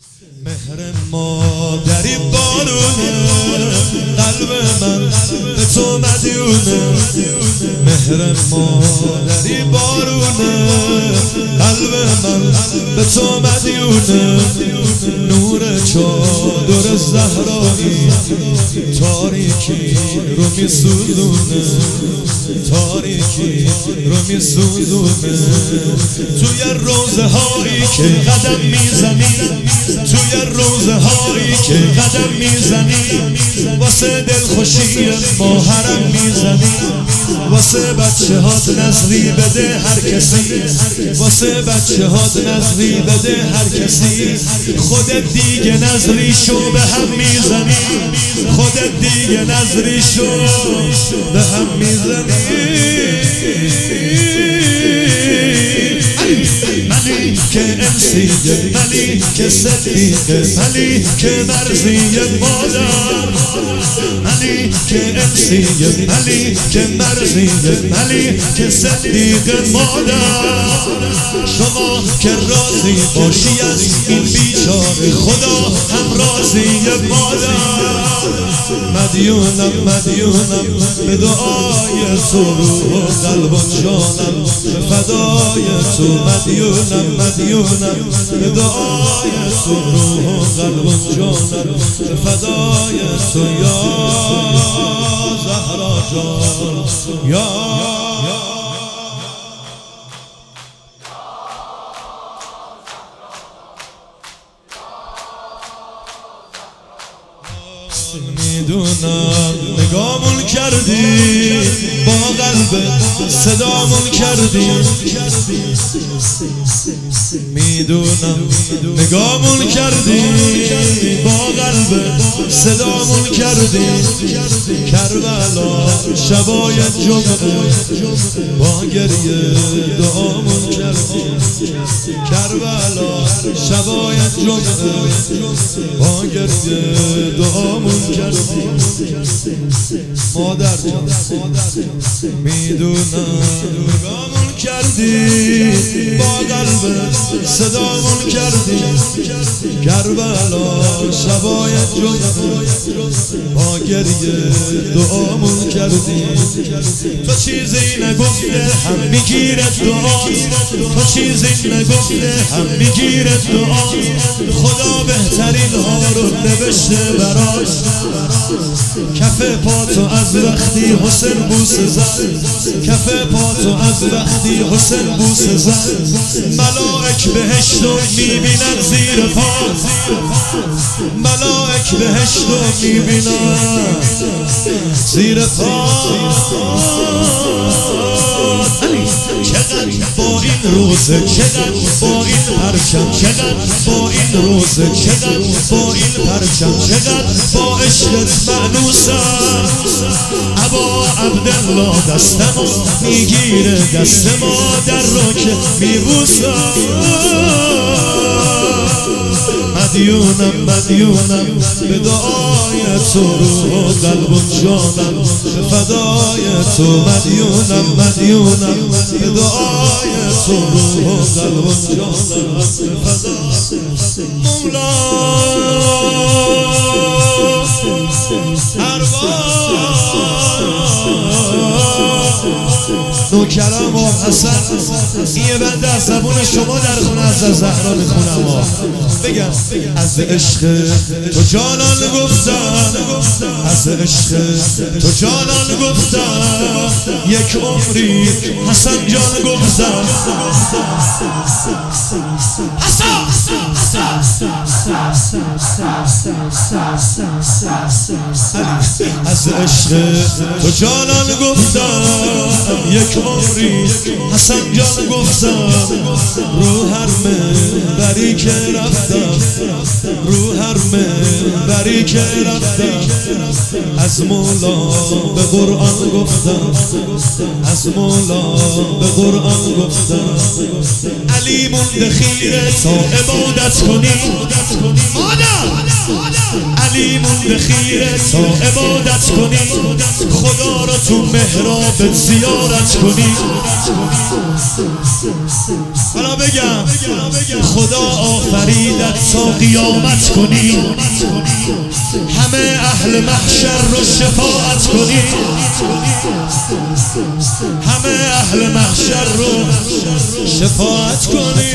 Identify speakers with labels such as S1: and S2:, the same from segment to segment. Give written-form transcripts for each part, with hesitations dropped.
S1: مهر مادری بارونه قلب من به تو مدیونه. مهر مادری بارونه قلب من به تو مدیونه. نور چادر زهرایی تاریکی رو میسوزونه. تاریکی رو میسوزونه. توی روزه هایی که قدم میزنی، توی روزه هایی که قدم میزنی، واسه دلخوشی ما حرم میزنی. واسه بچه هات نظری بده هر کسی، واسه بچه هات نظری بده هر کسی. خودت دیگه نظری شو به هم میزنی، خودت دیگه نظری شو به هم میزنی. منی که امسیه، منی که صدیقه، منی که مرزی مادر. منی که امسیه، منی که مرزی، منی که صدیق مادر. شما که راضی باشی از این بیچاره، خدا هم راضی مادر. مدیونم مدیونم به دعای تو، روح و قلب و جانم به فدای تو. مدیونم مدیونم به دعای تو، روح و قلب و جانم به فدای تو. یا زهرا جان یا میدونم نگامون کردی با قلب صدامون کردی. میدونم نگامون کردی با قلب صدامون کردی. کربلا شبای جمعه با گریه دعامون کردی. کربلا شبای جمعه با گریه دعامون کردی. مادر جان میدونم نگامون کردی با قلب صدامون کردی. کربلا شبای جمعه با گریه دعامون کردی. تو چیزی نگفته هم میگیره دعا، تو چیزی نگفته هم میگیره دعا. خدا بهترین ها رو نوشته براش. کف پاتو از وقتی حسین بوسه زد، کف پاتو از وقتی حسین بوسه زد. ملائک بهشتو میبینن زیر پا، ملائک بهشتو میبینن زیر پا. چقدر با این روزه، چقدر با این پرچم، چقدر با این روزه، چقدر با این پرچم، چقدر با عشقت معنوسم. ابا عبدالله دستمو میگیره، دست مادر رو که میبوسم. مدیونم مدیونم به دعای تو، روح و قلب و جانم به فدای تو. مدیونم مدیونم به دعای تو، روح و قلب و جانم به فدای مولا. نوکرم و حسن یه بنده از زبون شما در خونه از زهرا میخونم. بگم از عشق تو جانان گفتم، از عشق تو جانان گفتم. یک عمری حسن جان گفتم. از عشق تو جانان گفتم. یک عمری حسن جان گفتم. رو هر منبری که رفتم، رو هر منبری که رفتم. از مولا به قرآن گفتم، از مولا به قرآن گفتم. علی مونده خیره تا عبادت کنی. علی مونده به خیره تا عبادت کنی، خدا رو تو محراب زیارت کنی. حالا بگم خدا آفریدت تا قیامت کنی، همه اهل محشر رو شفاعت کنی، همه اهل محشر رو شفاعت کنی.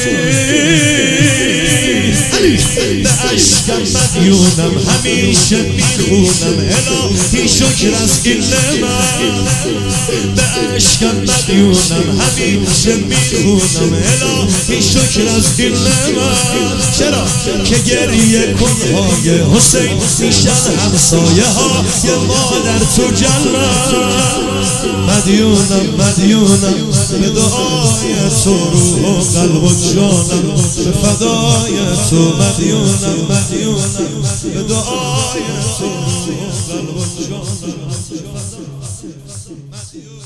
S1: به عشقم مدیونم همیشه میخونم الهی شکر از این نعمت. به عشقم مدیونم همیشه میخونم الهی شکر از این نعمت. چرا که گریه کنهای حسین میشن همسایه ها یه مادر تو جنت. مدیونم به دعای تو روح و قلب و جانم، به فدای تو مدیونم به دعای تو روح و قلب و جانم.